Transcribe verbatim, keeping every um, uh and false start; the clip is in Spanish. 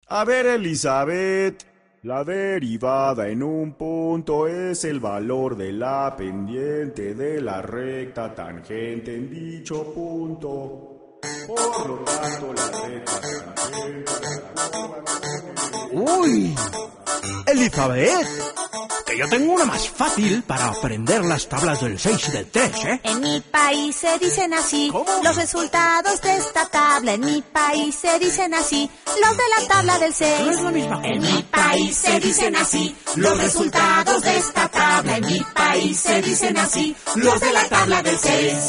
A ver, Elizabeth, la derivada en un punto es el valor de la pendiente de la recta tangente en dicho punto. Por lo tanto, la recta tangente... ¡Uy! Elizabeth, que yo tengo una más fácil para aprender las tablas del seis y del tres, ¿eh? En mi país se dicen así. ¿Cómo? Los resultados de esta tabla. En mi país se dicen así. Los de la tabla del seis. No es la misma cosa. En mi país se dicen así. Los resultados de esta tabla. En mi país se dicen así. Los de la tabla del seis.